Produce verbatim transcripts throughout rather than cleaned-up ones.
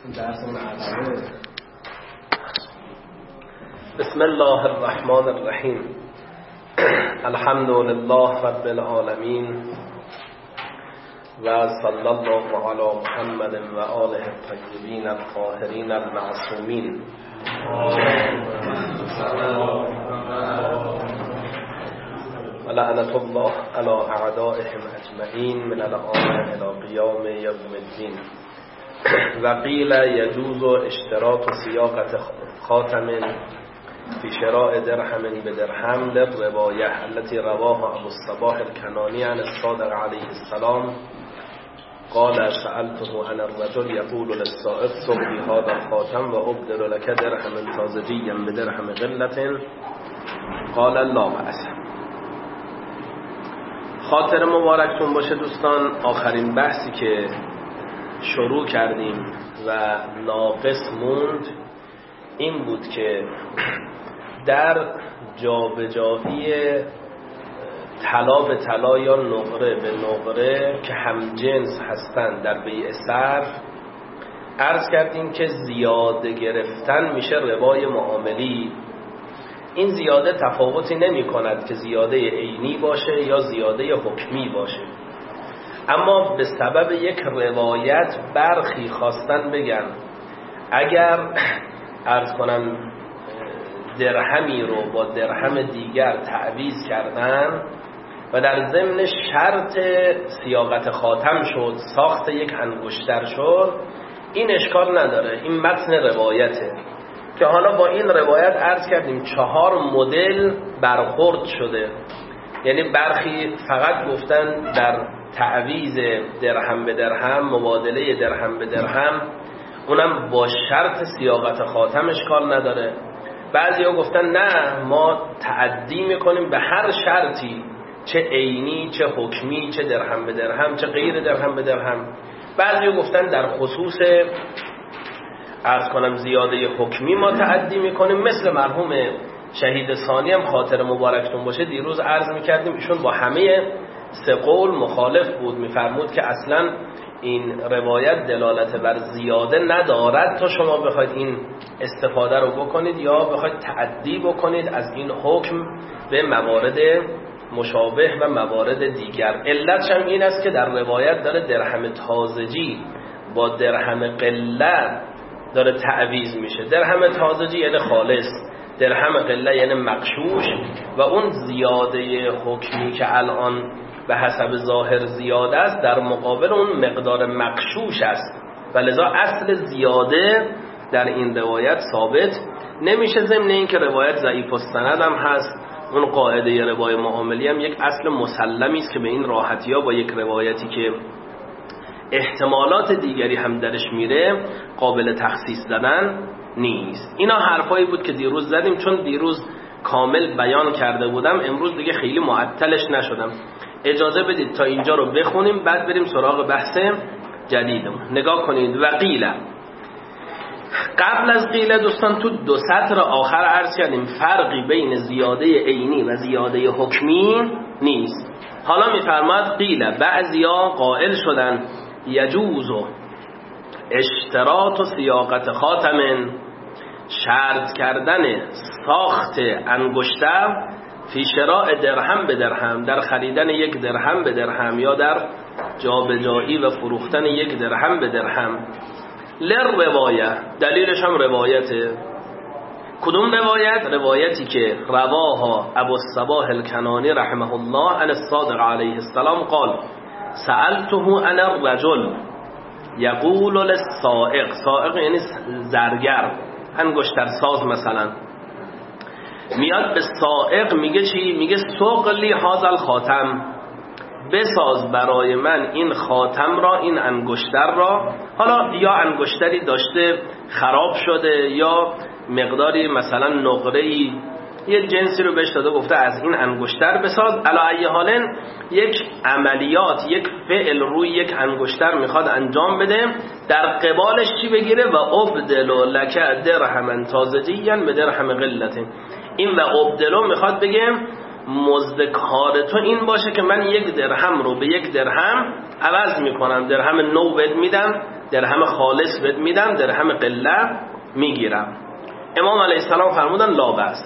درسمون اوله. بسم الله الرحمن الرحیم. الحمد لله رب العالمین و صلی الله علی محمد و آله الطیبین الطاهرین المعصومین. و لعنت الله علی اعدائهم اجمعین من الآن الی قیام یوم الدین. و قیل یجوز اشتراط و سیاقت خاتم فی شراء درهم بدرهم للروایه التي رواه ابو الصباح الکنانی عن الصادق علیه السلام قال سألته عن الرجل يقول للسائق صبي هذا الخاتم و ابدل لك درهم تازجيا بدرهم غلة قال لا بأس. خاطر مبارکتون باشه دوستان. آخرین بحثی که شروع کردیم و ناقص موند این بود که در جابجایی طلا به طلا یا نقره به نقره که همجنس هستند در بیع صرف عرض کردیم که زیاده گرفتن میشه ربای معاملی. این زیاده تفاوتی نمی کند که زیاده عینی باشه یا زیاده حکمی باشه، اما به سبب یک روایت برخی خواستن بگن اگر عرض کنم درهمی رو با درهم دیگر تعویض کردن و در ضمن شرط سیاقت خاتم شد، ساخت یک انگشتر شد، این اشکال نداره، این متن روایته که حالا با این روایت عرض کردیم چهار مدل برخورد شده. یعنی برخی فقط گفتن در تعویض درهم به درهم، مبادله درهم به درهم، اونم با شرط سیاقت خاتم اشکال نداره. بعضی ها گفتن نه، ما تعدی میکنیم به هر شرطی، چه عینی چه حکمی، چه درهم به درهم چه غیر درهم به درهم. بعضی ها گفتن در خصوص عرض کنم زیاده حکمی ما تعدی میکنیم، مثل مرحوم شهید ثانی هم خاطر مبارکتون باشه دیروز عرض میکردیم ایشون با همه سه قول مخالف بود، میفرمود که اصلا این روایت دلالت بر زیاده ندارد تا شما بخواید این استفاده رو بکنید یا بخواید تعدی بکنید از این حکم به موارد مشابه و موارد دیگر. علتش هم این است که در روایت داره درهم تازجی با درهم قله داره تعویض میشه. درهم تازجی یعنی خالص، درهم قله یعنی مغشوش، و اون زیاده حکمی که الان به حسب ظاهر زیاده است در مقابل اون مقدار مغشوش است و لذا اصل زیاده در این روایت ثابت نمیشه. ضمن این که روایت ضعیف السند هم هست. اون قاعده روای معاملی هم یک اصل مسلمی است که به این راحتی ها با یک روایتی که احتمالات دیگری هم درش میره قابل تخصیص دادن نیست. اینا حرفایی بود که دیروز زدیم، چون دیروز کامل بیان کرده بودم امروز دیگه خیلی معطلش نشدم. اجازه بدید تا اینجا رو بخونیم بعد بریم سراغ بحث جدیدمون. نگاه کنید. و قیل، قبل از قیل دوستان تو دو سطر آخر عرض کردیم فرقی بین زیاده عینی و زیاده حکمی نیست. حالا میفرماد قیل، بعضیا قائل شدن یجوز اشتراط و سیاقت خاتم، شرط کردن ساخت انگشتر فی شراء درهم به درهم، در خریدن یک درهم به درهم یا در جابجایی و فروختن یک درهم به درهم. للروایه، دلیلش هم روایته. کدوم روایت؟ روایتی که رواها ابو الصباح الکنانی رحمه الله عن الصادق علیه السلام قال سألته عن الرجل یقول للسائق، سائق یعنی زرگر، انگشتر ساز مثلا، میاد به سائق میگه چی؟ میگه سوقلی هذا الخاتم، بساز برای من این خاتم را، این انگشتر را. حالا یا انگشتری داشته خراب شده یا مقداری مثلا نقره‌ای یه جنسی رو بهش داده گفته از این انگشتر بساز. علی ای حالن یک عملیات، یک فعل روی یک انگشتر میخواد انجام بده، در قبالش چی بگیره؟ و ابدلو لک درهم تازجیا به درهم قلة. این و ابدلو میخواد بگه مزد کار تو این باشه که من یک درهم رو به یک درهم عوض میکنم، درهم نو بد میدم درهم خالص بهت میدم، درهم قله میگیرم. امام علیه السلام فرمودن لا بأس.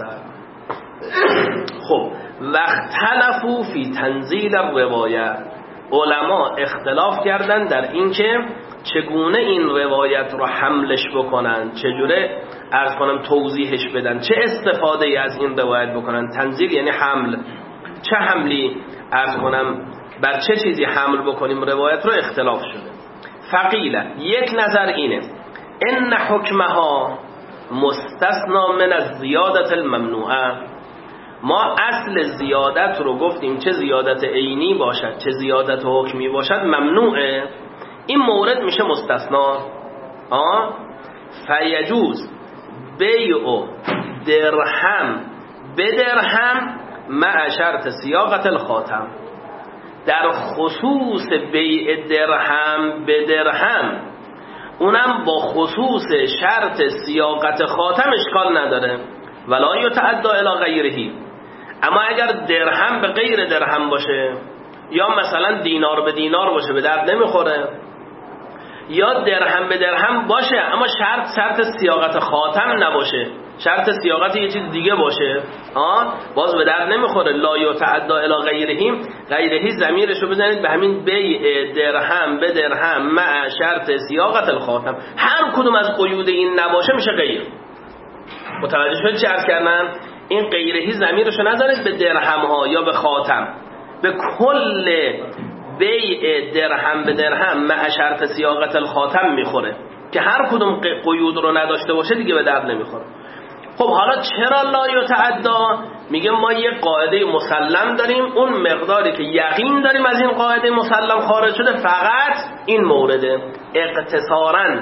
خب واختلفوا فی تنزیل الروایه، علما اختلاف کردن در اینکه چگونه این روایت رو حملش بکنن، چجوره عرض کنم توضیحش بدن، چه استفاده ای از این روایت بکنن. تنزیل یعنی حمل، چه حملی عرض کنم، بر چه چیزی حمل بکنیم روایت رو اختلاف شده. فقیله، یک نظر اینه ان حکمها مستثنا من از زیادت الممنوعه. ما اصل زیادت رو گفتیم چه زیادت عینی باشد چه زیادت حکمی باشد ممنوعه، این مورد میشه مستثنا. آه فیجوز بیع درهم به درهم مع شرط سیاقت الخاتم. در خصوص بیع درهم به درهم، اونم با خصوص شرط سیاقت خاتم اشکال نداره. ولا یتعدی الی غیره. اما اگر درهم به غیر درهم باشه، یا مثلا دینار به دینار باشه، به درد نمیخوره. یا درهم به درهم باشه اما شرط شرط سیاقت خاتم نباشه، شرط سیاقت یه چیز دیگه باشه، آه باز به درد نمیخوره. لا یتعدی الی غیره، غیره ضمیرشو بزنید به همین بیع درهم به درهم مع شرط سیاقت الخاتم. هر کدوم از قیود این نباشه میشه غیر. متوجه شد چی عرض کردم؟ این غیرهی ضمیرشو نذارید به درهم ها یا به خاتم، به کل بیع درهم به درهم مع شرط سیاقت الخاتم میخوره که هر کدوم قیود رو نداشته باشه دیگه به درد نمیخوره. خب حالا چرا لا یتعدی؟ میگه ما یک قاعده مسلم داریم، اون مقداری که یقین داریم از این قاعده مسلم خارج شده فقط این مورده اقتصاراً،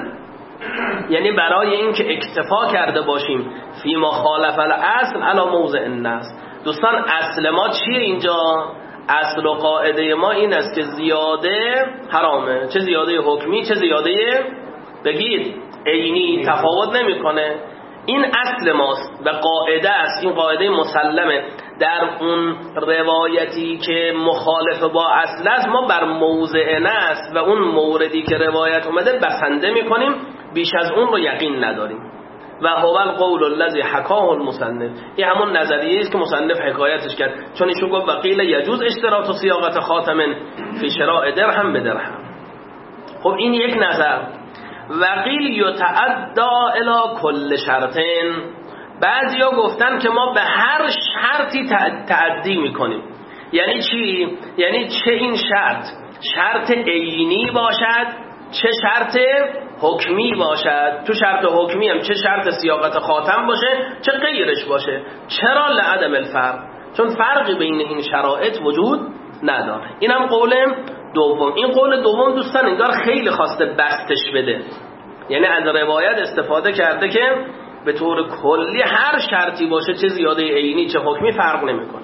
یعنی برای اینکه اکتفا کرده باشیم فی ما خالف الاصل علی موضع النص. دوستان اصل ما چیه اینجا؟ اصل و قاعده ما این است که زیاده حرامه، چه زیاده حکمی چه زیاده بگید عینی، تفاوت نمیکنه. این اصل ماست و قاعده است، این قاعده مسلمه. در اون روایتی که مخالف با اصل است ما بر موضع نص و اون موردی که روایت اومده بسنده میکنیم، بیش از اون رو یقین نداریم. و هو القول الذی حکاه المصنف، این همون نظریه است که مصنف حکایتش کرد، چون ایشون گفت وقیل یجوز اشتراط و صیاغت خاتم فی شراء درهم به درهم. خب این یک نظر. وقیل یتعدی الی کل شرطین، بعضیا گفتن که ما به هر شرطی تعدی میکنیم. یعنی چی؟ یعنی چه این شرط شرط عینی باشد چه شرط حکمی باشد، تو شرط حکمی هم چه شرط سیاقت خاتم باشه چه غیرش باشه. چرا؟ لعدم الفرق، چون فرقی بین این شرایط وجود نداره. اینم قول دوم. این قول دوم دوستان انگار خیلی خواسته بستش بده، یعنی از روایت استفاده کرده که به طور کلی هر شرطی باشه چه زیاده عینی چه حکمی فرق نمیکنه.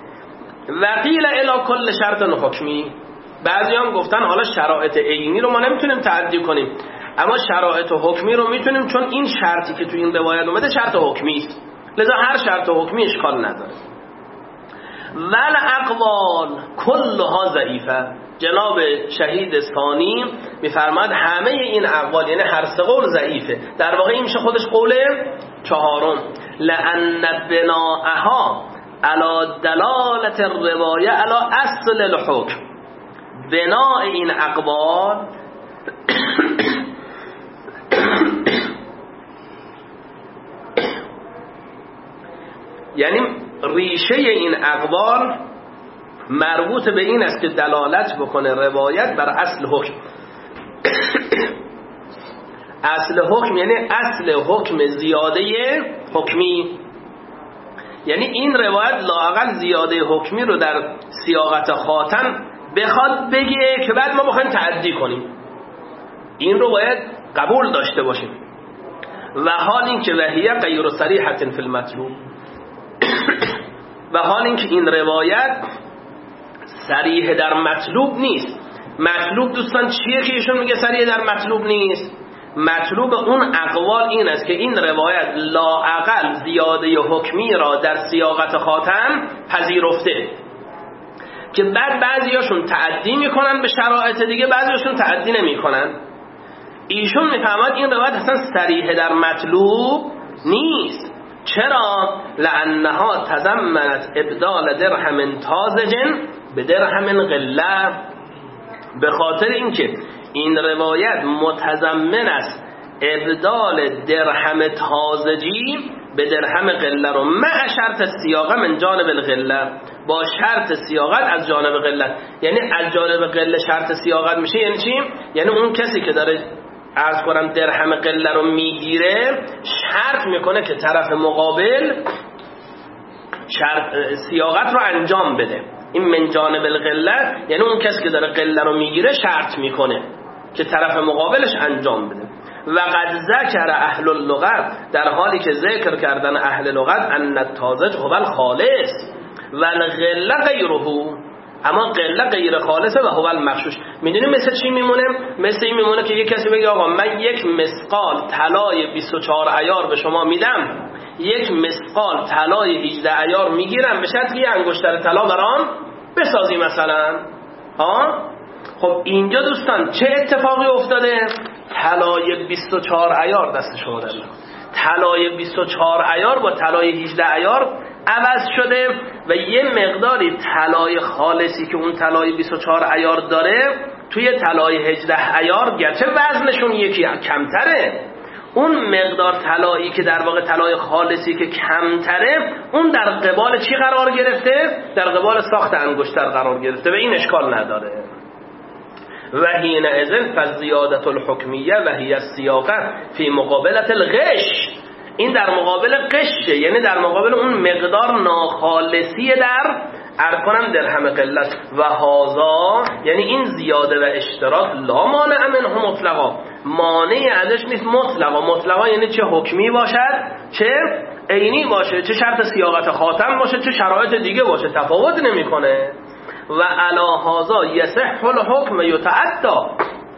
وقیل الی کل شرط حکمی، بعضی هم گفتن حالا شرایط عینی رو ما نمیتونیم تعدی کنیم اما شرایط حکمی رو میتونیم، چون این شرطی که تو این روایت اومده شرط حکمی است، لذا هر شرط حکمی اشکال نداره. ول اقوال کلها ضعیفه. جناب شهید ثانی میفرماد همه این اقوال یعنی هر سه قول ضعیفه. در واقع این میشه خودش قول چهارم. لأن بناءها علی دلالت الروایه علی اصل الحکم. بناء این اقوال یعنی ریشه این اقوال مربوط به این است که دلالت بکنه روایت بر اصل حکم. اصل حکم یعنی اصل حکم زیاده حکمی، یعنی این روایت لااقل زیاده حکمی رو در سیاقت خاتم بخواد بگه که بعد ما بخوایم تعدی کنیم، این رو باید قبول داشته باشیم. و حال این که وحیه غیر صریحة فی المطلوب، و حال این که این روایت صریح در مطلوب نیست. مطلوب دوستان چیه که ایشون میگه صریح در مطلوب نیست؟ مطلوب اون اقوال این است که این روایت لااقل زیاده حکمی را در سیاقت خاتم پذیرفته، که بعد بعضیاشون تعدی میکنن به شرایط دیگه، بعضیاشون تعدی نمیکنن. ایشون میفهمد این روایت اصلا صریح در مطلوب نیست. چرا؟ لانها تضمنت ابدال درهم تازج به درهم قله، به خاطر اینکه این روایت متضمن است ابدال درهم تازجی به درهم قله رو مع شرط سیاقه من جانب القله، با شرط سیاقت از جانب قله. یعنی از جانب قله شرط سیاقت میشه یعنی چی؟ یعنی اون کسی که داره عرض کنم درهم قله رو میگیره شرط میکنه که طرف مقابل شرط سیاقت رو انجام بده. این من جانب القله یعنی اون کسی که داره قله رو میگیره شرط میکنه که طرف مقابلش انجام بده. و قد ذکر اهل اللغت، در حالی که ذکر کردن اهل لغت ان التازج هو الخالص و القله غیره، اما قله غیر خالصه و هو المغشوش. میدونی مثل چی میمونه؟ مثل این میمونه که یک کسی بگه آقا من یک مسقال طلای بیست و چهار عیار به شما میدم، یک مسقال طلای هجده عیار میگیرم به شرطی یه انگشتر طلا برام بسازی مثلا. ها خب اینجا دوستان چه اتفاقی افتاده؟ طلای بیست و چهار عیار دست شما در طلای بیست و چهار عیار با طلای هجده عیار عوض شده و یه مقداری طلای خالصی که اون طلای بیست و چهار عیار داره توی طلای هجده عیار گرچه وزنشون یکی کمتره، اون مقدار طلایی که در واقع طلای خالصی که کمتره اون در قبال چی قرار گرفته؟ در قبال ساخت انگشتر قرار گرفته و این اشکال نداره. و حین اذن فزیادت الحکمیه و هی السیاقه فی مقابلت الغش، این در مقابل قشه، یعنی در مقابل اون مقدار ناخالصی در ارکانم درهم قلت. و هازا یعنی این زیاده و اشتراک لا مانع منه مطلقا، مانع ازش نیست مطلقا. مطلقا یعنی چه حکمی باشد چه عینی باشه، چه شرط سیاقت خاتم باشه چه شرایط دیگه باشه، تفاوت نمیکنه. و علا هازا یصح الحکم یتعدی،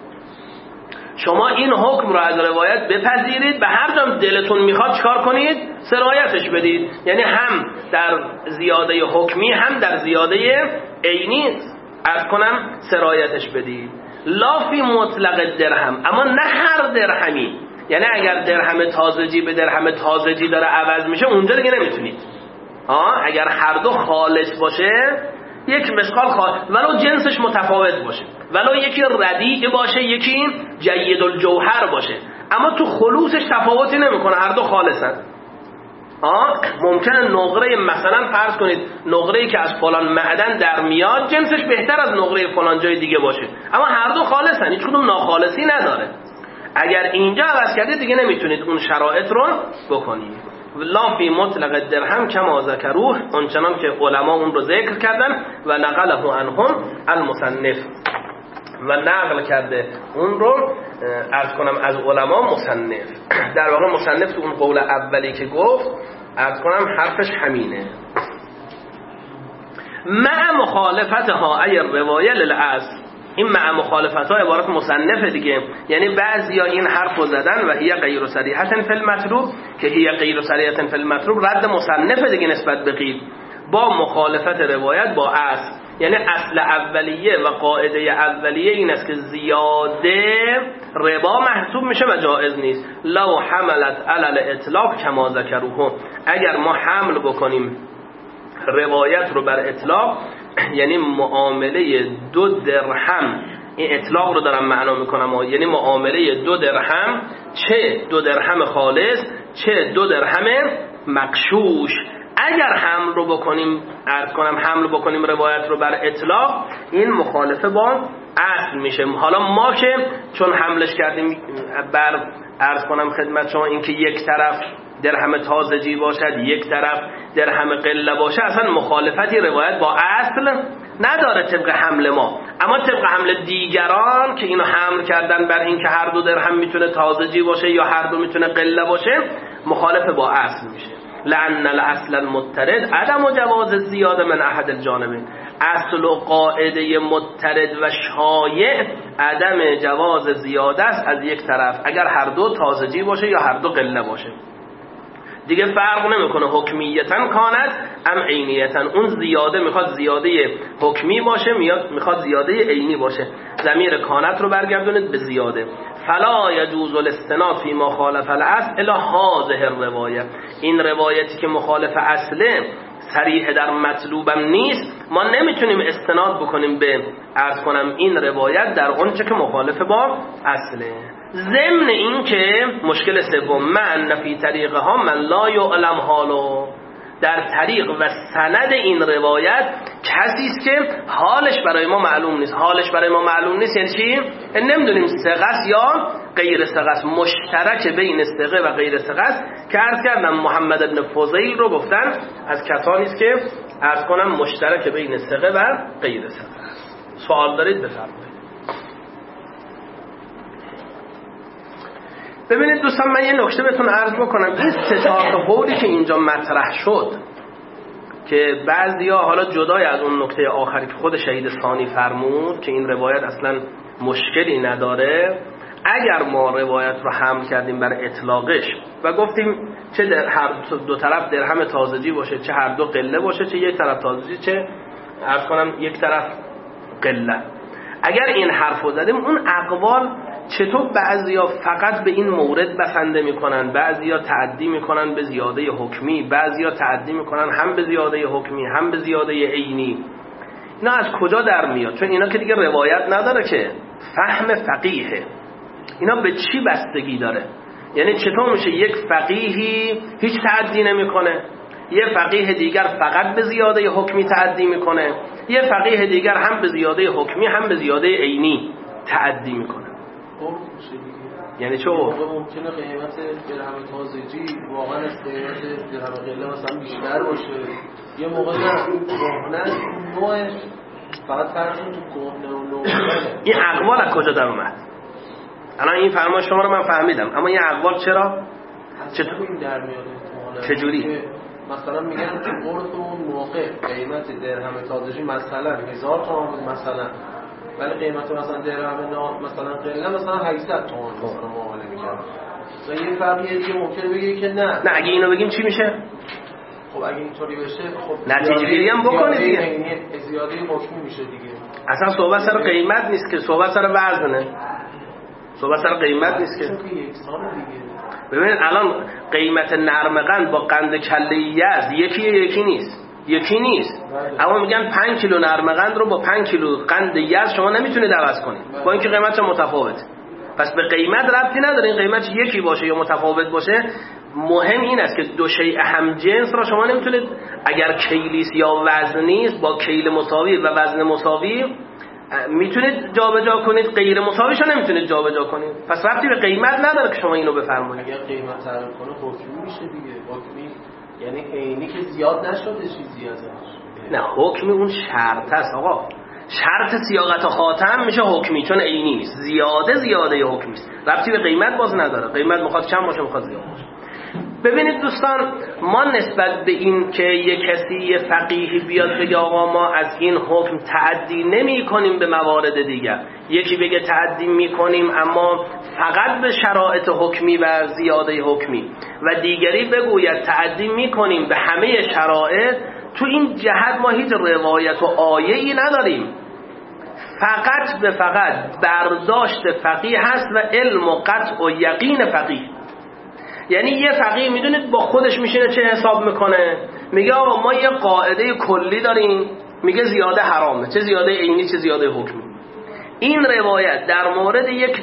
شما این حکم رو از روایت بپذیرید، به هر جام دلتون میخواد چکار کنید؟ سرایتش بدید. یعنی هم در زیاده حکمی هم در زیاده عینی عرض کنم سرایتش بدید. لا فی مطلق درهم، اما نه هر درهمی. یعنی اگر درهم تازجی به درهم تازجی داره عوض میشه اونجا دیگه نمیتونید. آه اگر هر دو خالص باشه، یک مسقال خالص ولو جنسش متفاوت باشه، ولو یکی ردیع باشه یکی جید الجوهر باشه، اما تو خلوصش تفاوتی نمیکنه، هر دو خالصن. ها ممکنه نقره مثلا فرض کنید نقره‌ای که از فلان معدن در میاد جنسش بهتر از نقره فلان جای دیگه باشه، اما هر دو خالصن، هیچ کدوم ناخالصی نداره. اگر اینجا عوض کردید دیگه نمیتونید اون شرایط رو بکنید. لا فی مطلق درهم کما ذکروه، اونچنان که علما اون رو ذکر کردن. و نقله عنهم المصنف، و نقل کرده اون رو عرض کنم از علما مصنف. در واقع مصنف تو اون قول اولی که گفت عرض کنم حرفش همینه. مع مخالفتها ای روایه للعصر، این مع مخالفتها عبارت مصنف دیگه، یعنی بعضیا این حرف رو زدن و هی غیر صریحه فی المطلوب، که هی غیر صریحه فی المطلوب رد مصنف دیگه نسبت به غیر، با مخالفت روایت با اصل. یعنی اصل اولیه و قاعده اولیه این است که زیاده ربا محسوب میشه و جائز نیست. لو حملت علی الاطلاق کما ذکروه، اگر ما حمل بکنیم روایت رو بر اطلاق، یعنی معامله دو درهم، این اطلاق رو دارم معنا میکنم، یعنی معامله دو درهم، چه دو درهم خالص چه دو درهم مغشوش، اگر حمل رو بکنیم عرض کنم حمل بکنیم روایت رو بر اطلاق، این مخالفه با اصل میشه. حالا ما که چون حملش کردیم بر عرض کنم خدمت شما این که یک طرف درهم تازجی باشد یک طرف درهم قله باشه، اصلا مخالفتی روایت با اصل نداره طبق حمل ما. اما طبق حمل دیگران که اینو حمل کردن بر این که هر دو درهم میتونه تازجی باشه یا هر دو میتونه قله باشه، مخالف با اصل میشه. لأن الاصل المضطرد عدم جواز زیاده من احد الجانبین، اصل و قاعده مضطرد و شایع عدم جواز زیاده است از یک طرف، اگر هر دو تازجی باشه یا هر دو قله باشه. دیگه فرق نمیکنه حکمیتن کانت ام عینیتن، اون زیاده میخواد زیاده حکمی باشه میاد میخواد زیاده عینی باشه. ضمیر کانت رو برگردونید به زیاده. فلا یجوز الاستناد فی ما خالف الاصل الی هذه الروایه. این روایتی که مخالف اصله صریح در مطلوبم نیست، ما نمیتونیم استناد بکنیم به عرض کنم این روایت در اونچه که مخالف با اصله. ضمن این که مشکل سوم من فی طریقه ها من لا یعلم حالو، در طریق و سند این روایت کسی است که حالش برای ما معلوم نیست. حالش برای ما معلوم نیست یعنی چی؟ نمیدونیم ثقه است یا غیر ثقه است. مشترک بین ثقه و غیر ثقه است که عرض کردم محمد بن فضیل رو گفتن از کسانی است که عرض کنم مشترک بین ثقه و غیر ثقه است. سوال دارید بفرمایید. ببینید دوستان، من یه نکته بهتون عرض بکنم. این سه تا قولی که اینجا مطرح شد که بعضیا حالا جدای از اون نکته آخری که خود شهید ثانی فرمود که این روایت اصلا مشکلی نداره، اگر ما روایت رو حمل کردیم برای اطلاقش و گفتیم چه در هر دو طرف درهم تازجی باشه، چه هر دو قله باشه، چه یک طرف تازجی، چه عرض کنم یک طرف قله، اگر این حرفو زدیم، اون اقوال چطور بعضیا فقط به این مورد بسنده میکنن، بعضیا تعدی میکنن به زیاده حکمی، بعضیا تعدی میکنن هم به زیاده حکمی هم به زیاده عینی، اینا از کجا در میاد؟ چون اینا که دیگه روایت نداره که فهم فقیهه. اینا به چی بستگی داره؟ یعنی چطور میشه یک فقیهی هیچ تعدی نمیکنه، یه فقیه دیگر فقط به زیاده حکمی تعدی میکنه، یه فقیه دیگر هم به زیاده حکمی هم به زیاده عینی تعدی میکنه؟ یعنی چه؟ ممکنه قیمت درهم تازجی واقعا از قیمت درهم قله مثلا بیشتر باشه، یه موقع نه کهنه نوعش فقط فرقشون تو کهنه و نوع. این اقوال از کجا در اومد؟ الان این فرمان شما رو من فهمیدم، اما این اقوال چرا؟ چطور این در میاد؟ چجوری؟ مثلا میگن تو قرض اون موقع قیمت درهم تازجی مثلا هزار تومان بود مثلا، ولی قیمت مثلا درهم مثلا قله مثلا هشتصد تومان مثلا معامله می‌کرد. مثلا یه فرقی دیگه ممکنه بگه که نه نه اگه اینو بگیم چی میشه؟ خب اگه اینطوری بشه خب نتیجه گیری هم بکنید دیگه. زیاده حکمی میشه دیگه. اصلا صحبت سر قیمت نیست که، صحبت سر وزنه. صحبت سر قیمت نیست که. ببینید الان قیمت نرم قند با قند کله یزد یکی یکی نیست. یکی نیست. اما میگن پنج کیلو نرم قند رو با پنج کیلو قند یزد شما نمیتونید عوض کنید. با اینکه قیمتش متفاوته. پس به قیمت ربطی نداره این قیمت یکی باشه یا متفاوت باشه. مهم این است که دو شیء هم جنس را شما نمیتونید اگر کیلیست یا وزنیست با کیل مساوی و وزن مساوی میتونید جابجا کنید، غیر مساویش رو نمیتونید جابجا کنید. پس ربطی به قیمت نداره که شما اینو بفرمایید. اگر قیمت تعریف کنه حکمی میشه دیگه. حکمی یعنی عینی که زیاد نشده چیزی ازش. نه حکمی اون شرط است آقا. شرط صیاغت خاتم میشه حکمی چون عینی نیست. زیاده زیاده حکمی است. ربطی به قیمت باز نداره. قیمت میخواد کم باشه میخواد زیاد باشه. ببینید دوستان، ما نسبت به این که یک کسی یه فقیهی بیاد بگه آقا ما از این حکم تعدی نمی کنیم به موارد دیگر، یکی بگه تعدی می کنیم اما فقط به شرایط حکمی و زیاده حکمی و دیگری بگوید تعدی می کنیم به همه شرایط، تو این جهت ما هیچ روایت و آیه‌ای نداریم. فقط به فقط برداشت فقیه هست و علم و قطع و یقین فقیه. یعنی یه فقیه میدونید با خودش میشینه چه حساب میکنه، میگه آقا ما یه قاعده کلی داریم، میگه زیاده حرامه، چه زیاده عینی چه زیاده حکمی. این روایت در مورد یک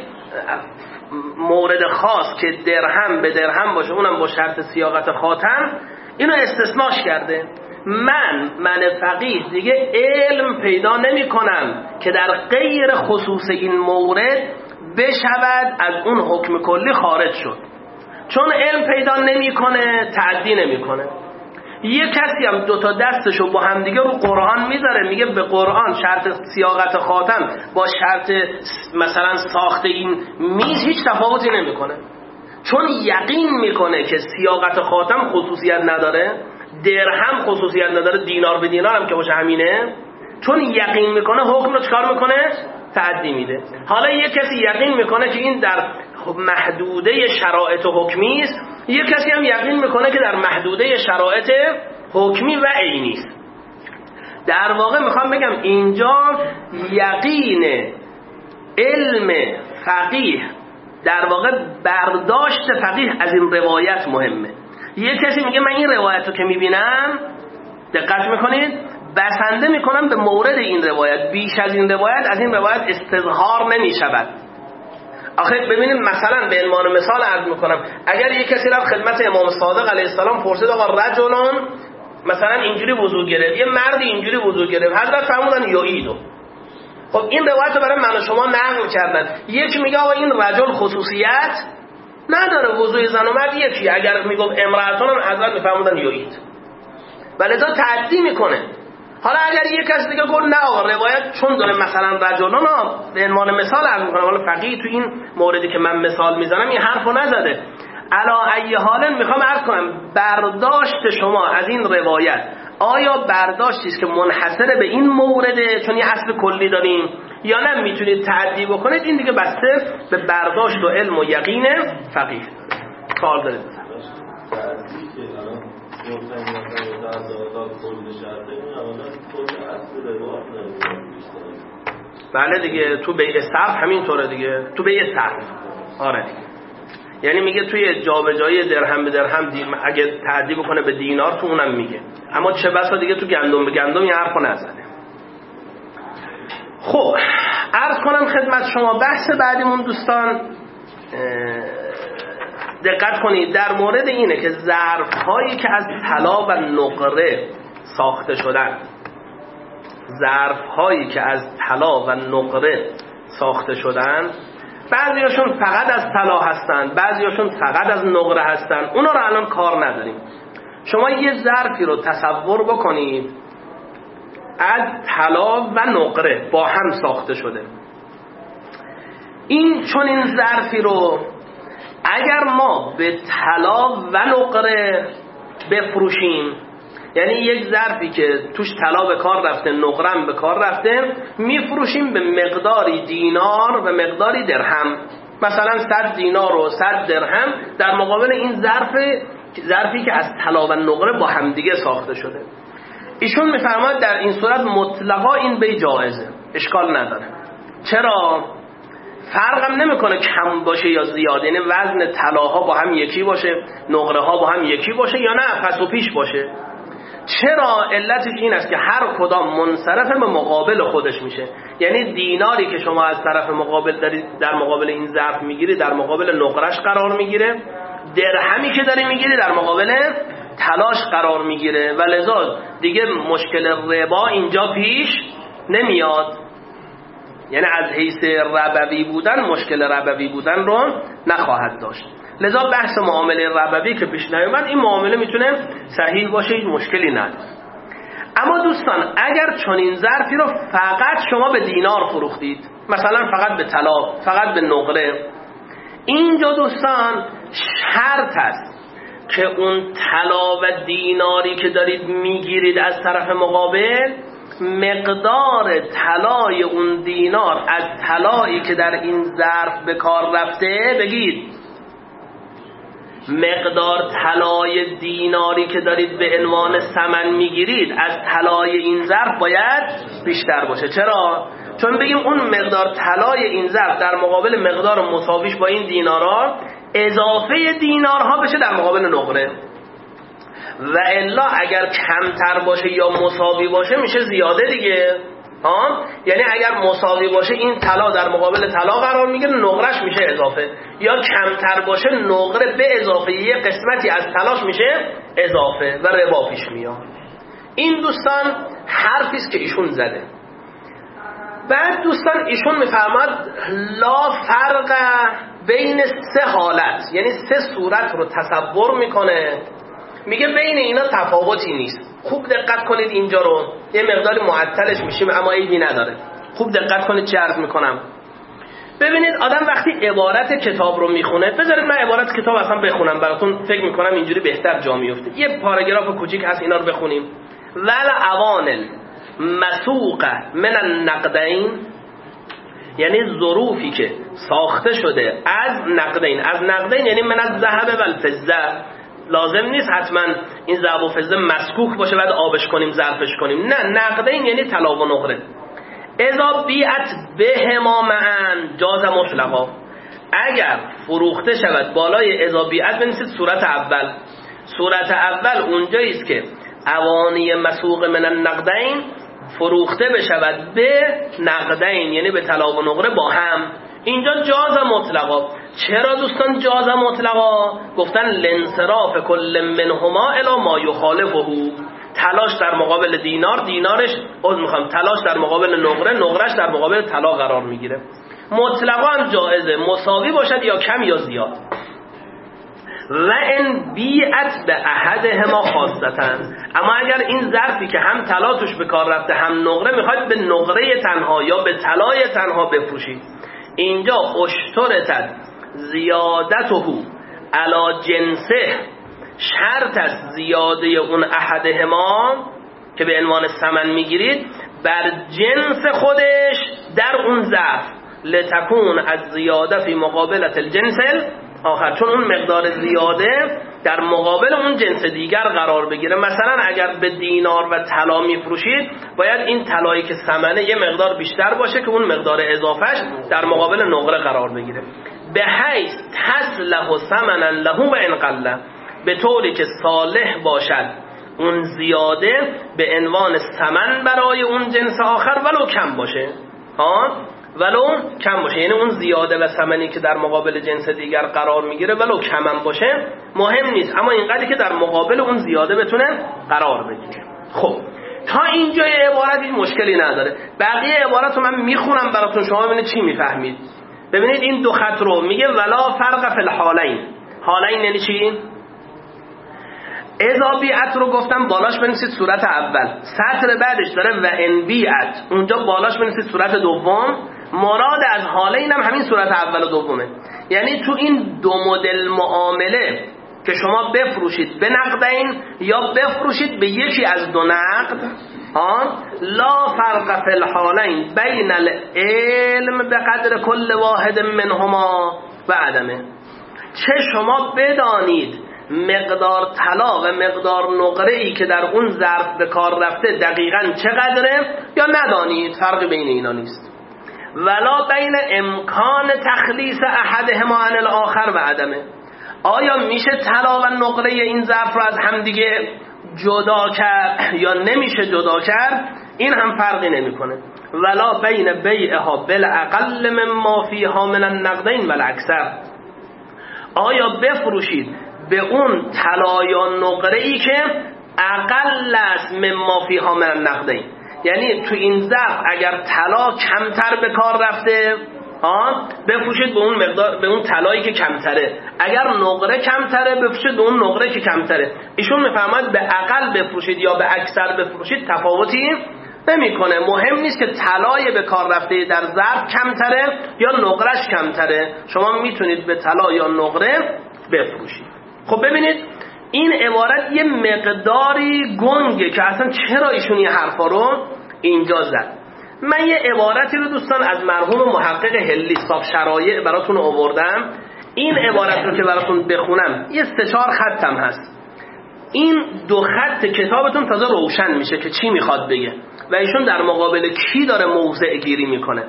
مورد خاص که درهم به درهم باشه، اونم با شرط صیاغت خاتم، اینو استثناش کرده. من من فقیه دیگه علم پیدا نمی کنم که در غیر خصوص این مورد بشود از اون حکم کلی خارج شد. چون علم پیدا نمیکنه تعدی نمیکنه. یه کسی هم دوتا دستشو با هم دیگه رو قرآن میذاره، میگه به قرآن شرط صیاغت خاتم با شرط مثلا ساخت این میز هیچ تفاوتی نمیکنه، چون یقین میکنه که صیاغت خاتم خصوصیت نداره، درهم خصوصیت نداره، دینار به دینار هم که باشه همینه. چون یقین میکنه حکم رو چکار میکنه؟ تعدی میده. حالا یه کسی یقین میکنه که این در محدوده شرایط حکمی است، یه کسی هم یقین میکنه که در محدوده شرایط حکمی و عینی است. در واقع میخوام بگم اینجا یقین علم فقیه در واقع برداشت فقیه از این روایت مهمه. یه کسی میگه من این روایت رو که میبینم، دقت میکنید، بسنده میکنم به مورد این روایت، بیش از این روایت از این روایت استظهار نمیشود. آخه ببینید مثلا به عنوان مثال عرض میکنم، اگر یک کسی رفت خدمت امام صادق علیه السلام پرسید آقا رجلان مثلا اینجوری وضو گرفت، یه مردی اینجوری وضو گرفت، حضرت فرمودن یعیدو. خب این روایت رو برای من و شما نقل کردن. یکی میگه آقا این رجل خصوصیت نداره، وضوی زن و مرد یکی، اگر میگم امرأتون هم حضرت میفرمودن یعید، ولذا تعدی میکنه. حالا اگر یک کس دیگه گفت نه آقا روایت چون داره مثلا رجلان ها به عنوان مثال عرض میکنم، حالا فقیه تو این موردی که من مثال میزنم این حرفو نزده. علا ای حال میخوام عرض کنم برداشت شما از این روایت آیا برداشتی است که منحصر به این مورده چون یه اصل کلی داریم، یا نه میتونید تعدی بکنید؟ این دیگه بسته به برداشت و علم و یقین فقیه. سوال دارید؟ بله دیگه، تو بیع صرف همینطوره دیگه، تو بیع صرف آره دیگه، یعنی میگه توی جابجایی درهم به درهم اگه تعدی بکنه به دینار تو اونم میگه، اما چه بسا دیگه تو گندم به گندم این حرفو نزنه. خب عرض کنم خدمت شما بحث بعدیمون دوستان، دقت کنید در مورد اینه که ظرف هایی که از طلا و نقره ساخته شدن، ظرف هایی که از طلا و نقره ساخته شدن، بعضیاشون فقط از طلا هستن، بعضیاشون فقط از نقره هستن، اونا رو الان کار نداریم. شما یه ظرفی رو تصور بکنید از طلا و نقره با هم ساخته شده. این چون این ظرفی رو اگر ما به طلا و نقره بفروشیم، یعنی یک ظرفی که توش طلا به کار رفته نقرم به کار رفته، میفروشیم به مقداری دینار و مقداری درهم، مثلا صد دینار و صد درهم در مقابل این ظرف ظرفی که از طلا و نقره با همدیگه ساخته شده. ایشون میفرماید در این صورت مطلقا این بی جایزه، اشکال نداره. چرا؟ فرقم نمیکنه کم باشه یا زیاد، یعنی وزن طلاها با هم یکی باشه، نقره ها با هم یکی باشه، یا نه پس و پیش باشه. چرا؟ علتش این است که هر کدام منصرف به مقابل خودش میشه، یعنی دیناری که شما از طرف مقابل دارید در مقابل این ظرف میگیری در مقابل نقرش قرار میگیره، درهمی که داری میگیری در مقابل طلاش قرار میگیره و لذا دیگه مشکل ربا اینجا پیش نمیاد، یعنی از حیث ربوی بودن مشکل ربوی بودن رو نخواهد داشت. لذا بحث معامله ربوی که پیش نیامد، این معامله میتونه صحیح باشه، هیچ مشکلی نداره. اما دوستان اگر چنین ظرفی رو فقط شما به دینار فروختید، مثلا فقط به طلا، فقط به نقره، اینجا دوستان شرط است که اون طلا و دیناری که دارید میگیرید از طرف مقابل، مقدار طلای اون دینار از طلایی که در این ظرف به کار رفته بگید، مقدار طلای دیناری که دارید به عنوان ثمن میگیرید از طلای این ظرف باید بیشتر باشه. چرا؟ چون بگیم اون مقدار طلای این ظرف در مقابل مقدار مساویش با این دینارها اضافه دینارها بشه در مقابل نقره، و الا اگر کمتر باشه یا مساوی باشه میشه زیاده دیگه. ها، یعنی اگر مساوی باشه این طلا در مقابل طلا قرار میگیره، نقرش میشه اضافه، یا کمتر باشه نقره به اضافه یه قسمتی از طلاش میشه اضافه و ربا پیش میاد. این دوستان حرفی است که ایشون زده. بعد دوستان ایشون میفرماد لا فرق بین سه حالت، یعنی سه صورت رو تصور میکنه، میگه بین اینا تفاوتی نیست. خوب دقت کنید اینجا رو، یه مقداری معطلش میشیم اما عیبی نداره. خوب دقت کنید چه عرض میکنم. ببینید آدم وقتی عبارت کتاب رو میخونه، بذارید من عبارت کتاب اصلا بخونم براتون، فکر میکنم اینجوری بهتر جا میفته. یه پاراگراف کوچیک هست، اینا رو بخونیم. ول اوانل مسوق من النقدین، یعنی ظروفی که ساخته شده از نقدین. از نقدین یعنی من از ذهب و الفضه، لازم نیست حتما این ذهب و فضه مسکوک باشه بعد آبش کنیم ظرفش کنیم، نه، نقدین یعنی طلا و نقره. اذا بیعت بهما معا جاز مطلقا، اگر فروخته شود بالای اذا بیعت بنویسید صورت اول. صورت اول اونجایی است که اوانی مسوق من النقدین فروخته بشود به نقدین، یعنی به طلا و نقره با هم. اینجا جاز مطلقا. چرا دوستان جاز مطلقا؟ گفتن لانصراف کل منهما الی ما یخالفه، طلاش در مقابل دینار، دینارش از میخوام طلاش در مقابل نقره، نقرش در مقابل طلا قرار میگیره. مطلقا هم جائزه، مساوی باشد یا کم یا زیاد. و ان بیعت به احدهما خاصتن، اما اگر این ظرفی که هم طلا توش به کار رفته هم نقره میخواید به نقره تنها یا به طلای تنها بفروشید، اینجا اشترطت زیادته علی جنسه، شرط از زیاده اون احدهما که به عنوان ثمن میگیرید بر جنس خودش در اون ظرف، لتکون از زیاده فی مقابلت الجنس آخر، چون اون مقدار زیاده در مقابل اون جنس دیگر قرار بگیره. مثلا اگر به دینار و طلا میفروشید باید این طلایی که ثمنه یه مقدار بیشتر باشه که اون مقدار اضافهش در مقابل نقره قرار بگیره. به حیث تصلح ثمنا له و ان قل، به طوری که صالح باشد اون زیاده به عنوان ثمن برای اون جنس آخر ولو کم باشه. ها ولو کم باشه، یعنی اون زیاده و ثمنی که در مقابل جنس دیگر قرار میگیره ولو کم هم باشه مهم نیست، اما اینقدری که در مقابل اون زیاده بتونه قرار بگیره. خب تا اینجای عبارت هیچ مشکلی نداره. بقیه عبارت رو من میخونم براتون، شما ببینید چی میفهمید. ببینید این دو خط رو میگه ولا فرق فی الحالین. حالین یعنی چی؟ اذا بیعت رو گفتم بالاش بنویسید صورت اول، سطر بعدش داره و ان بیعت، اونجا بالاش بنویسید صورت دوم. مراد از حالین هم همین صورت اول و دومه، یعنی تو این دو مدل معامله که شما بفروشید به نقدین یا بفروشید به یکی از دو نقد، آن لا فرق فی الحالین بین العلم به قدر کل واحد منهما و عدمه. چه شما بدانید مقدار طلا و مقدار نقره ای که در اون ظرف به کار رفته دقیقاً چقدره، یا ندانید، فرق بین اینا نیست. ولا بین امکان تخلیص احدهما عن الاخر و عدمه، آیا میشه طلا و نقره این ظرف رو از همدیگه جدا کرد یا نمیشه جدا کرد، این هم فرقی نمیکنه. ولا بین بیعها بالاقل مما فیها من النقدین و الاکثر، آیا بفروشید به اون طلا یا نقره ای که اقل است مما فیها من النقدین، یعنی تو این ظرف اگر طلا کمتر به کار رفته ها بفروشید به اون مقدار، به اون طلایی که کمتره. اگر نقره کمتره بفروشید به اون نقره که کمتره. ایشون میفهمد به اقل بفروشید یا به اکثر بفروشید تفاوتی نمیکنه. مهم نیست که طلای به کار رفته در ظرف کمتره یا نقرهش کمتره، شما میتونید به طلا یا نقره بفروشید. خب ببینید این عبارت یه مقداری گنگه که اصلا چرا ایشون یه حرفا رو اینجا زد. من یه عبارتی رو دوستان از مرحوم محقق هلی صاحب شرایع براتون آوردم. این عبارت رو که براتون بخونم یه سه چهار خطم هست. این دو خط کتابتون تازه روشن میشه که چی میخواد بگه و ایشون در مقابل کی داره موضع گیری میکنه.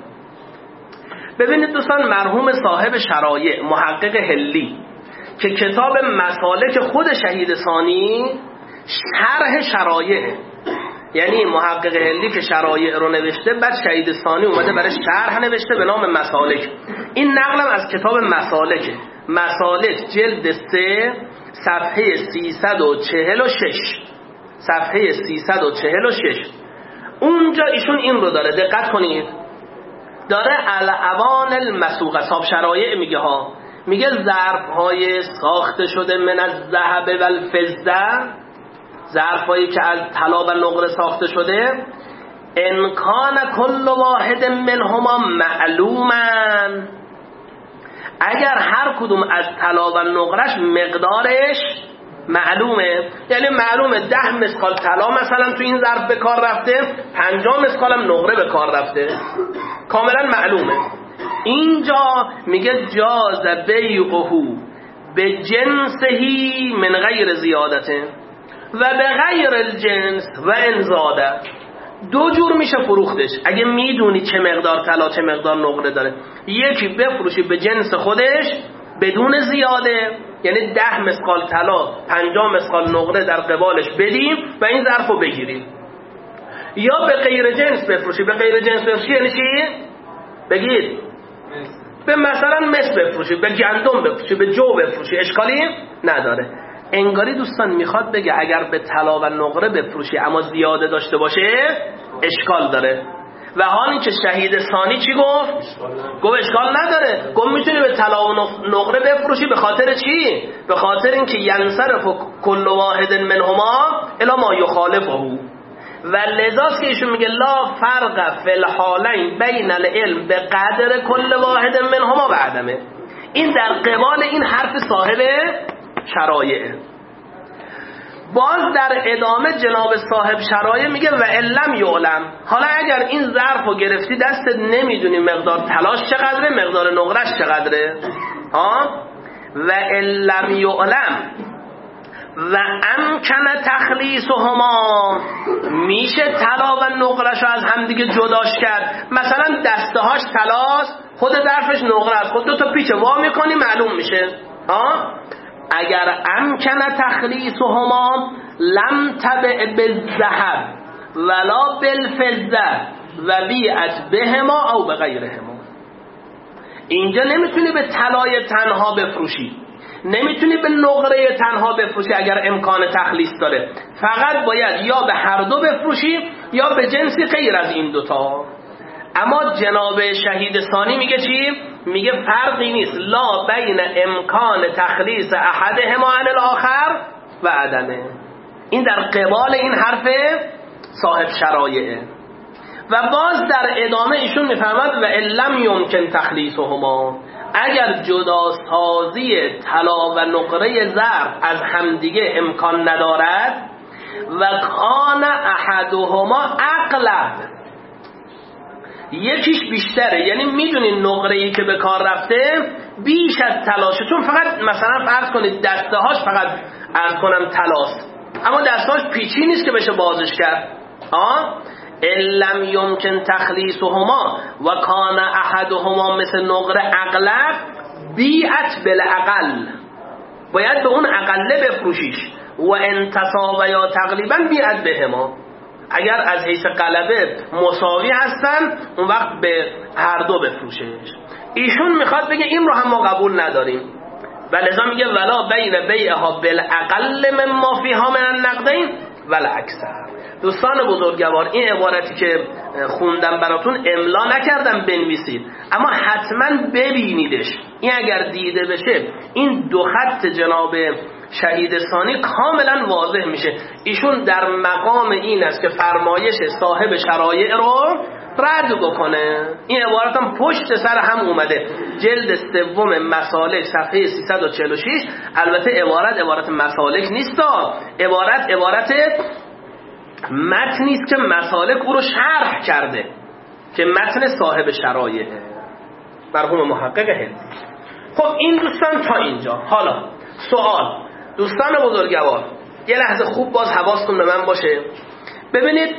ببینید دوستان، مرحوم صاحب شرایع محقق هلی که کتاب مسالک خود شهید ثانی شرح شرایع، یعنی محقق هلی که شرایع رو نوشته بعد شهید ثانی اومده برای شرح نوشته به نام مسالک. این نقلم از کتاب مسالک، مسالک جلد سه صفحه سیصد و چهل و شش، صفحه سیصد و چهل و شش. اونجا ایشون این رو داره، دقت کنید، داره الاوان المسوقه صاحب شرایع میگه ها، میگه ظرف های ساخته شده من از ذهب و الفضه، ظرف هایی که از طلا و نقره ساخته شده، انکان کل واحد منهما معلومن، اگر هر کدوم از طلا و نقرش مقدارش معلومه، یعنی معلومه ده مسقال طلا مثلا تو این ظرف به کار رفته، پنجاه مسقال هم نقره به کار رفته، کاملا معلومه. اینجا میگه جاز بیعه به جنسهی من غیر زیادته و به غیر الجنس و انزاده، دو جور میشه فروختش. اگه میدونی چه مقدار طلا چه مقدار نقره داره، یکی بفروشی به جنس خودش بدون زیاده، یعنی ده مسقال طلا پنجاه مسقال نقره در قبالش بدیم و این ظرف رو بگیریم، یا به غیر جنس بفروشی. به غیر جنس بفروشی یعنی چی؟ بگید. به مثلا مس بفروشی، به گندم بفروشی، به جو بفروشی، اشکالی نداره. انگاری دوستان میخواد بگه اگر به طلا و نقره بفروشی اما زیاده داشته باشه اشکال داره. و حالی که شهید ثانی چی گفت؟ گفت اشکال نداره، گفت میتونی به طلا و نقره بفروشی. به خاطر چی؟ به خاطر اینکه ینصرف کل واحد منهما الی ما یخالفه، و لذاست که ایشون میگه لا فرق فی الحالین بین العلم به قدر کل واحد منهما و عدمه. این در قبال این حرف صاحب شرایعه. باز در ادامه جناب صاحب شرایع میگه و علم یعلم، حالا اگر این ظرف رو گرفتی دستت نمیدونی مقدار طلاش چقدره مقدار نقرش چقدره ها، و علم یعلم و امکن تخلیصهما، میشه طلا و نقرش رو از همدیگه جداش کرد. مثلا دسته هاش طلاست، خود ظرفش نقره است، خود دو تا پیچ وا میکنی معلوم میشه ها. اگر امکن تخلیصهما لم تبع بالذهب ولا بالفضه و بیعت بهما او بغیرهما. اینجا نمیتونی به طلای تنها بفروشی، نمیتونی به نقره تنها بفروشی اگر امکان تخلیص داره، فقط باید یا به هر دو بفروشی یا به جنسی غیر از این دوتا. اما جناب شهید ثانی میگه چی؟ میگه فرقی نیست، لا بین امکان تخلیص احدهما عن الاخر و عدمه. این در قبال این حرف صاحب شرایعه. و باز در ادامه ایشون میفرماد و علم یمکن تخلیصهما، اگر جداسازی طلا و نقره ظرف از همدیگه امکان ندارد و کان احدهما اغلب، یکیش بیشتره، یعنی میدونی نقره‌ای که به کار رفته بیش از طلاشه، چون فقط مثلا فرض کنید دسته هاش فقط عرض کنم طلاست اما دسته هاش پیچی نیست که بشه بازش کرد آه علم یمکن تخلیصهما و کان احدهما مثل نقره اغلب بیعت بالاقل، باید به اون اقله بفروشیش، و انتصاب یا تقریبا بیعت بهما، اگر از حیث غلبه مساوی هستن اون وقت به هر دو بفروشش. ایشون میخواد بگه این رو هم ما قبول نداریم و لذا میگه ولا بین بیعها بالاقل مما فیها من النقدین ولا اکثر. دوستان بزرگوار این عبارتی که خوندم براتون املا نکردم بنویسید، اما حتما ببینیدش. این اگر دیده بشه این دو خط جناب شهید ثانی کاملا واضح میشه. ایشون در مقام این است که فرمایش صاحب شرایع رو رد بکنه. این عبارت هم پشت سر هم اومده، جلد سوم مسالک صفحه سیصد و چهل و شش. البته عبارت عبارت مسالک نیست، عبارت عبارت متنی است که مسالک او رو شرح کرده که متن صاحب شرایع مرحوم محقق هندی. خب این دوستان تا اینجا. حالا سوال دوستان بزرگوار، یه لحظه خوب باز حواستون به من باشه. ببینید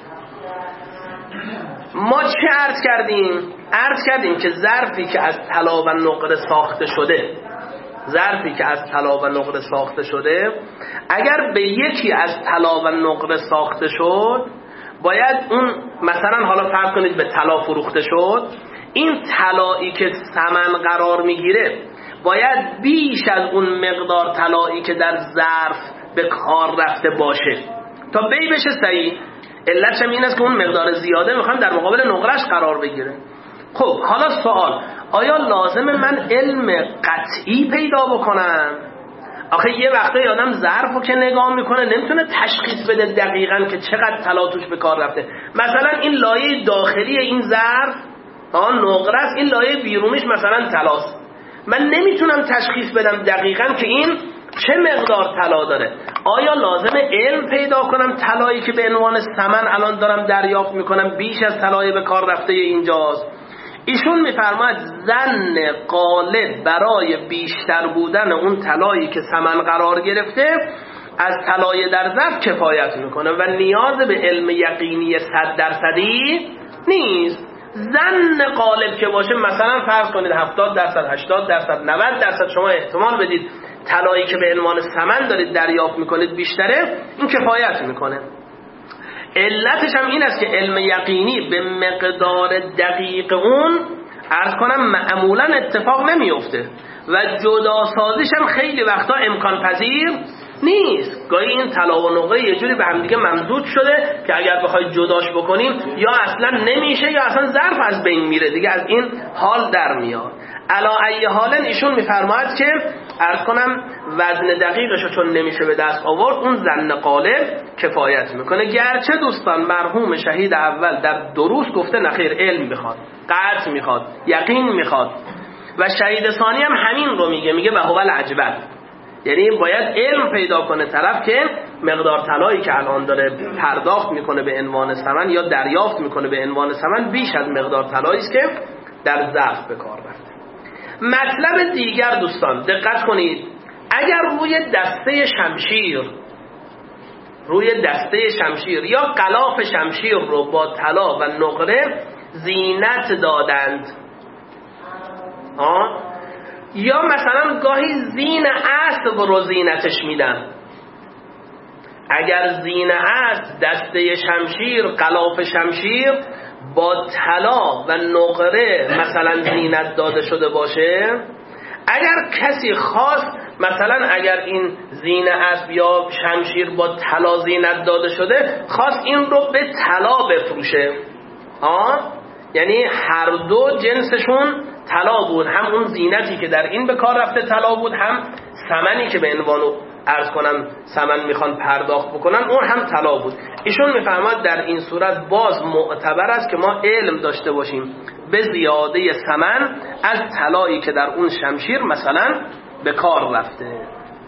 ما چه عرض کردیم؟ عرض کردیم که ظرفی که از طلا و نقره ساخته شده، ظرفی که از طلا و نقره ساخته شده اگر به یکی از طلا و نقره ساخته شد، باید اون مثلا حالا فرض کنید به طلا فروخته شد، این طلایی که ثمن قرار میگیره باید بیش از اون مقدار طلایی که در ظرف به کار رفته باشه تا بی بشه صحیح. علتش هم این است که اون مقدار زیاده میخوام در مقابل نقرش قرار بگیره. خب حالا سوال، آیا لازمه من علم قطعی پیدا بکنم؟ آخه یه وقته آدم ظرفو که نگاه میکنه نمیتونه تشخیص بده دقیقاً که چقدر طلا توش به کار رفته. مثلا این لایه داخلی این ظرف ها نقره است، این لایه بیرونیش مثلا طلاست. من نمیتونم تشخیص بدم دقیقاً که این چه مقدار طلا داره. آیا لازمه علم پیدا کنم طلایی که به عنوان ثمن الان دارم دریافت میکنم بیش از طلای به کار رفته اینجاست؟ ایشون میفرماید ظن غالب برای بیشتر بودن اون طلایی که ثمن قرار گرفته از طلای در ظرف کفایت میکنه و نیاز به علم یقینی صد درصدی نیست. ظن غالب که باشه، مثلا فرض کنید هفتاد درصد، هشتاد درصد، نود درصد شما احتمال بدید طلایی که به عنوان ثمن دارید دریافت میکنید بیشتره، این کفایت میکنه. علتش هم این است که علم یقینی به مقدار دقیق اون عرض کنم معمولا اتفاق نمیفته و جدا سازیش هم خیلی وقتا امکان پذیر نیست. گاهی این طلا و نقره یه جوری به هم دیگه ممزوج شده که اگر بخواید جداش بکنیم یا اصلا نمیشه یا اصلا ظرف از بین میره دیگه، از این حال در میاد. علا ای حالن ایشون میفرماید که عرض کنم وزن دقیقشو چون نمیشه به دست آورد، اون ظن غالب کفایت میکنه. گرچه دوستان مرحوم شهید اول در دروس گفته نخیر، علم میخواد، قطع میخواد، یقین میخواد، و شهید ثانی هم همین رو میگه، میگه و هو العجبت، یعنی باید علم پیدا کنه طرف که مقدار طلایی که الان داره پرداخت میکنه به عنوان ثمن یا دریافت میکنه به عنوان ثمن بیش از مقدار طلایی است که در ظرف به کار رفته. مطلب دیگر دوستان دقت کنید، اگر روی دسته شمشیر روی دسته شمشیر یا غلاف شمشیر رو با طلا و نقره زینت دادند، آه یا مثلا گاهی زین اسب رو زینتش میدن، اگر زین اسب دسته شمشیر غلاف شمشیر با طلا و نقره مثلا زینت داده شده باشه، اگر کسی خواست مثلا اگر این زین اسب یا شمشیر با طلا زینت داده شده خواست این رو به طلا بفروشه، آه یعنی هر دو جنسشون طلا بود، هم اون زینتی که در این به کار رفته طلا بود، هم ثمنی که به عنوان عرض کنم ثمن میخوان پرداخت بکنن اون هم طلا بود. ایشون میفهمد در این صورت باز معتبر است که ما علم داشته باشیم به زیاده ثمن از طلایی که در اون شمشیر مثلا به کار رفته.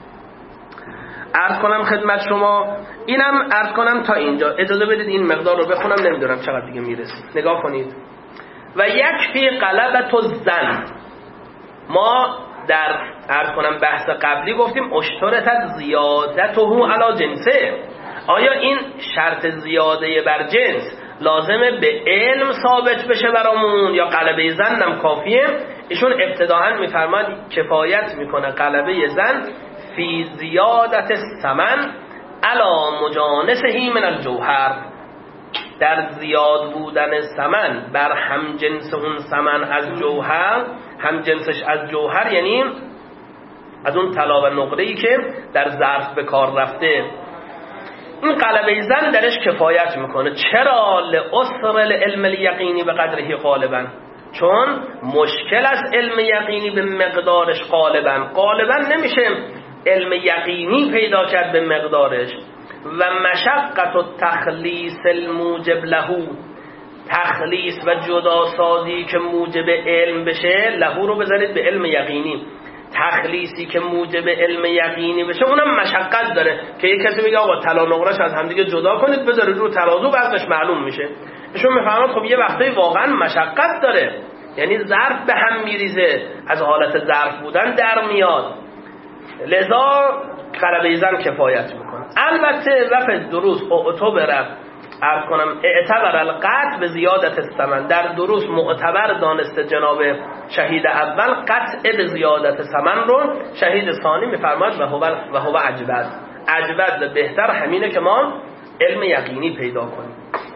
عرض کنم خدمت شما، اینم عرض کنم تا اینجا. اجازه بدید این مقدار رو بخونم، نمیدونم چقدر دیگه میرسه، نگاه کنید. و یکفی غلبت الظن، ما در عرض کنم بحث قبلی گفتیم اشترطت زیادته علی جنسه، آیا این شرط زیاده بر جنس لازمه به علم ثابت بشه برامون یا غلبه ظن هم کافیه؟ ایشون ابتداءً میفرماد کفایت میکنه غلبه ظن فی زیادت الثمن علی مجانسه من الجوهر، در زیاد بودن ثمن بر هم جنس اون ثمن از جوهر، هم جنسش از جوهر یعنی از اون طلا و نقره‌ای که در ظرف به کار رفته، این غلبه ظن درش کفایت میکنه. چرا؟ لعسر العلم الیقینی به قدره غالبا، چون مشکل از علم یقینی به مقدارش غالبا غالبا نمیشه علم یقینی پیدا کرد به مقدارش. و مشقت و تخلیص الموجب لهو، تخلیص و جدا سازی که موجب علم بشه، لهو رو بذارید به علم یقینی، تخلیصی که موجب علم یقینی بشه اونم مشقت داره که یک کسی میگه آقا طلا نقره‌اش از همدیگه جدا کنید بذارید رو ترازو وزنش معلوم میشه. ایشون میفهمد خب یه وقتی واقعا مشقت داره، یعنی ظرف به هم میریزه، از حالت ظرف بودن در میاد، لذا غلبه ظن کفایت میکنه. البته وفد دروس اعتبر عرض کنم اعتبر القطع به زیادت الثمن، در دروس معتبر دانسته جناب شهید اول قطع به زیادت ثمن رو، شهید ثانی میفرماد و هو و هو عجبت، عجبت بهتر همینه که ما علم یقینی پیدا کنیم.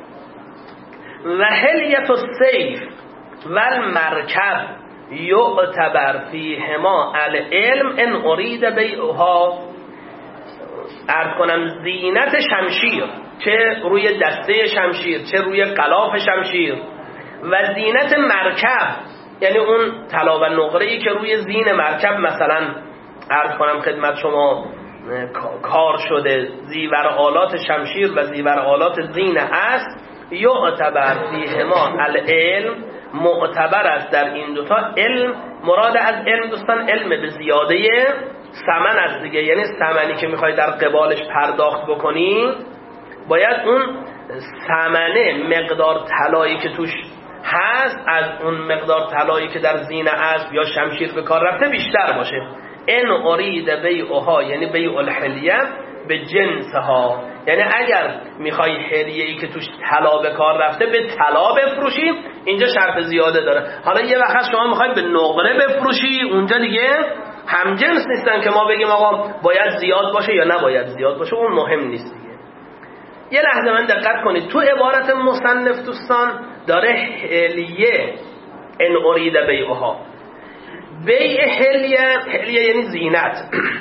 و حلیت السیف و المرکب یعتبر فیهما العلم ان ارید بیعها، عرض کنم زینت شمشیر چه روی دسته شمشیر چه روی غلاف شمشیر، و زینت مرکب یعنی اون طلا و نقره‌ای که روی زین مرکب مثلا عرض کنم خدمت شما کار شده، زیور آلات شمشیر و زیور آلات زین است، یعتبر فیهما العلم، معتبر است در این دوتا علم. مراد از علم دوستان علم به زیاده ثمن است دیگه، یعنی ثمنی که میخوای در قبالش پرداخت بکنی باید اون ثمنه مقدار طلایی که توش هست از اون مقدار طلایی که در زین اسب یا شمشیر به کار رفته بیشتر باشه. ان ارید بیعها یعنی بیع الحلیه به جنسها، یعنی اگر میخوای هدیه‌ای که توش طلا به کار رفته به طلا بفروشی اینجا شرط زیاده داره. حالا یه وقت شما میخوای به نقره بفروشی اونجا دیگه هم جنس نیستن که ما بگیم آقا باید زیاد باشه یا نباید زیاد باشه، اون مهم نیست دیگه. یه لحظه من دقت کنید، تو عبارت مصنف دوستان داره هلیه ان ارید بیعها. بیع هلیه، هلیه یعنی زینت.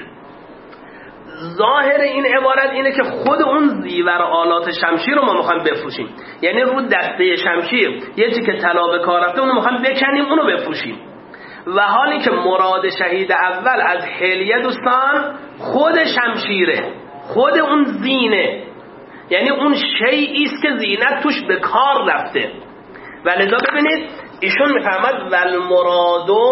ظاهر این عبارت اینه که خود اون زیور آلات شمشیر رو ما میخوایم بفروشیم، یعنی رو دسته شمشیر یه چیزی که طلا به کار رفته اونو میخوایم بکنیم اونو بفروشیم. و حالی که مراد شهید اول از هلیه دوستان خود شمشیره، خود اون زینه، یعنی اون شیئی است که زینت توش به کار رفته. و لذا ببینید ایشون میفهمد والمرادو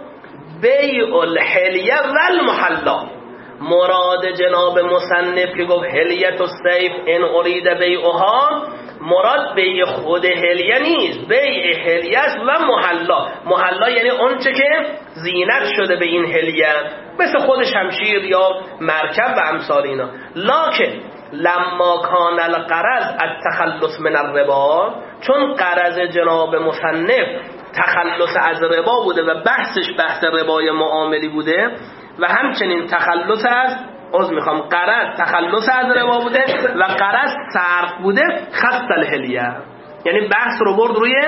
بیع الحلیه والمحلا. مراد جناب مصنف که گفت هلیت السیف ان ارید بیعها، مراد بیع خود هلیه نیست، بیع هلیه است و محلا. محلا یعنی اون چه که زینت شده به این هلیه، مثل خود شمشیر یا مرکب و امثال اینا. لکن لما کان الغرض التخلص من الربا، چون غرض جناب مصنف تخلص از ربا بوده و بحثش بحث ربای معاملی بوده و همچنین تخلص از از میخوام غرض تخلص از ربا بوده و غرض صرف بوده، خص الهلیه، یعنی بحث رو برد روی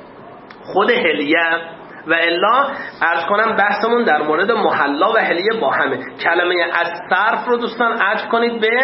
خود هلیه. و الا عرض کنم بحثمون در مورد محلا و هلیه با همه. کلمه از صرف رو دوستان عطف کنید به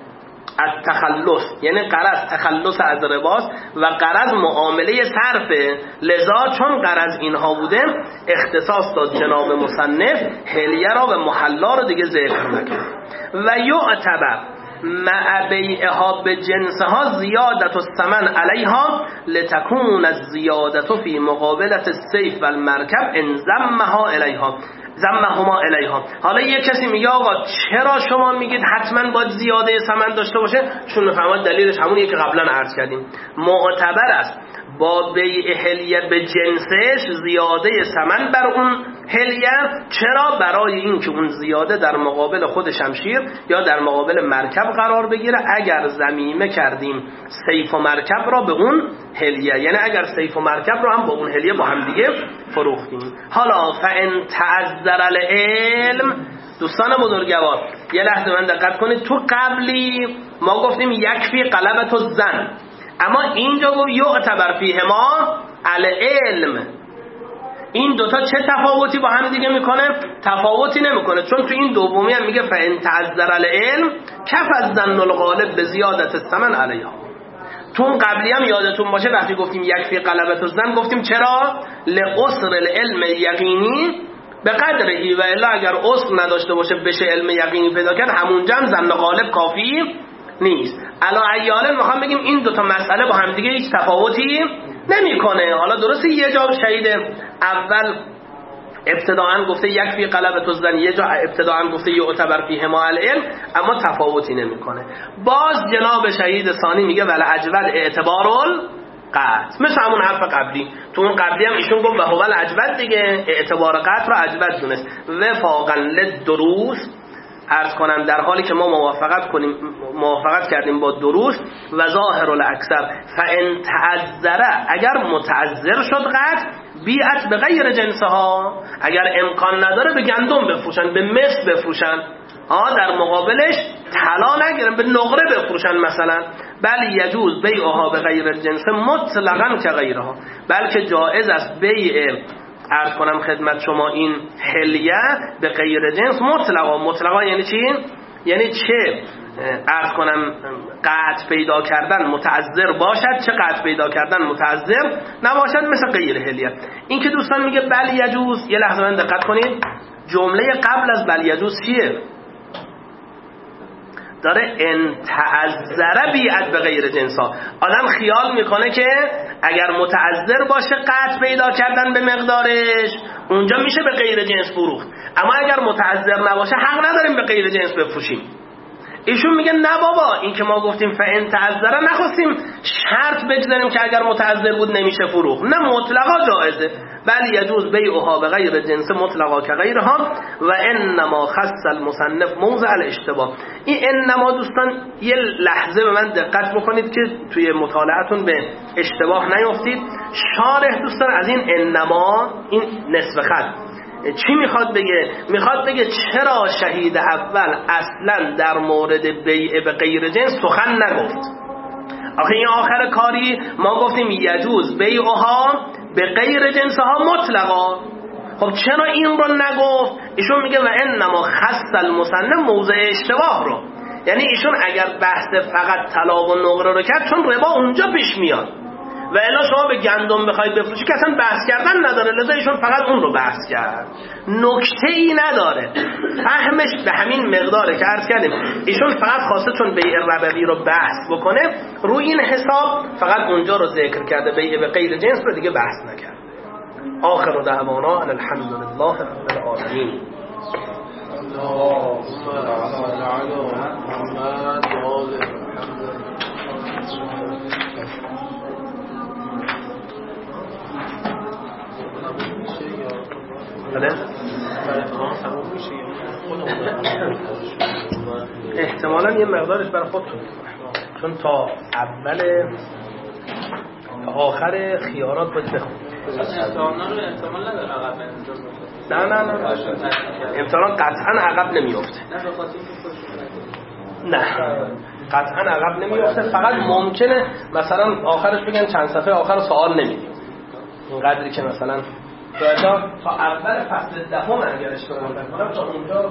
از تخلص، یعنی غرض تخلص از رباست و غرض معامله صرفه. لذا چون غرض اینها بوده اختصاص داد جناب مصنف هلیه را و محلا را دیگه ذکر نکرد. و یعتبر مع بیعها به جنسها زیادت الثمن علیها لتکون الزیادت فی مقابلت السیف و المرکب ان ضمها الیها ضمهما الیها. حالا یه کسی میگه آقا چرا شما میگید حتما باید زیاده ثمن داشته باشه؟ چون فهمید دلیلش همونیه که قبلا عرض کردیم، معتبر است با بیع هلیه به جنسش زیاده ثمن بر اون هلیه. چرا؟ برای این که اون زیاده در مقابل خود شمشیر یا در مقابل مرکب قرار بگیره اگر ضمیمه کردیم سیف و مرکب را به اون هلیه، یعنی اگر سیف و مرکب را هم با اون هلیه با هم دیگه فروختیم. حالا فان تعذر العلم، دوستان بزرگوار یه لحظه من دقت کنید، تو قبلی ما گفتیم یکفی قلبت الزن، اما اینجا گفت یعتبر فیهما العلم. این دوتا چه تفاوتی با هم دیگه میکنه؟ تفاوتی نمیکنه، چون تو این دومی هم میگه فان تعذر العلم کف الظن الغالب به زیادت الثمن علیها. تو اون قبلی هم یادتون باشه وقتی گفتیم یکفی قلبت الظن گفتیم چرا؟ لعسر العلم یقینی به قدرهی، و الا اگر اصل نداشته باشه بشه علم یقینی پیدا کرد همونجا هم ظن غالب کافی نیست. علا ایاله میخوام بگیم این دوتا مسئله با هم دیگه هیچ تفاوتی نمیکنه. حالا درسته یه جا شهید اول ابتداعا گفته یکفی قلبت الظن، یه جا ابتداعا گفته یعتبر فیهما العلم، اما تفاوتی نمیکنه. باز جناب شهید ثانی میگه ولا اجود اعتبار القطع، مثل همون حرف قبلی. تو اون قبلی هم ایشون گفت و هو الاجود دیگه، اعتبار قطع رو اجود دونست. وفاقا للدروس، عرض کنم در حالی که ما موافقت کنیم موافقت کردیم با دروس و ظاهر الاکثر فان تعذره، اگر متعذر شد قطع بیعت به غیر جنسها، اگر امکان نداره به گندم بفروشن، به مس بفروشن، آه در مقابلش طلا نگیرن، به نقره بفروشن مثلا. بل یجوز بیعها به غیر جنس مطلقاً که غیرها، بلکه جایز است بیع عرض کنم خدمت شما این هلیه به غیر جنس مطلقا. مطلقا یعنی چی؟ یعنی چه عرض کنم قطع پیدا کردن متعذر باشد، چه قطع پیدا کردن متعذر نباشد، مثل غیر هلیه. این که دوستان میگه بل یجوز، یه لحظه من دقت کنید، جمله قبل از بل یجوز چیه؟ داره ان تعذر بیعت به غیر جنسا. آدم خیال میکنه که اگر متعذر باشه قطع پیدا کردن به مقدارش اونجا میشه به غیر جنس فروخت، اما اگر متعذر نباشه حق نداریم به غیر جنس بفروشیم. ایشون میگه نه بابا، این که ما گفتیم فإن تعذر نخواستیم شرط بگذاریم که اگر متعذر بود نمیشه فروخت، نه مطلقا جایزه، بل یجوز بیعها به غیر جنس مطلقا که غیرها و انما خص المصنف موضع الاشتباه. این انما دوستان یه لحظه به من دقت بکنید که توی مطالعتون به اشتباه نیفتید. شارح دوستان از این انما، این نصف خط چی میخواد بگه؟ میخواد بگه چرا شهید اول اصلا در مورد بیع به غیر جنس سخن نگفت. آخه این آخر کاری ما گفتیم یجوز بیعها به غیر جنسها مطلقا، خب چرا این رو نگفت؟ ایشون میگه و انما خص المصنف موضع اشتباه رو، یعنی ایشون اگر بحث فقط طلاق و نقره رو کرد چون ربا اونجا پیش میاد و الا شما به گندم بخواید بفروشی که اصلا بحث کردن نداره، لذا ایشون فقط اون رو بحث کرد، نکته ای نداره، فهمش به همین مقداره که عرض کردیم. ایشون فقط خواسته چون بیع ربوی رو بحث بکنه روی این حساب فقط اونجا رو ذکر کرده، بیع به غیر جنس رو دیگه بحث نکرد. آخر دعوانا ان الحمد لله رب العالمین. احتمالا یه مقدارش برای خودتون، چون تا اول تا آخر خیارات باید بخونید. احتمال نداره عقب نه نه نه امتحان قطعا عقب نمیفته، نه قطعا عقب نمیفته، فقط ممکنه مثلا آخرش بگن چند صفحه آخر سوال نمیدیم، اینقدری که مثلا تا تا اول فصل دهم اگر اشتباه نکنم تا اونجا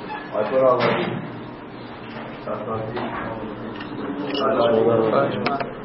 شما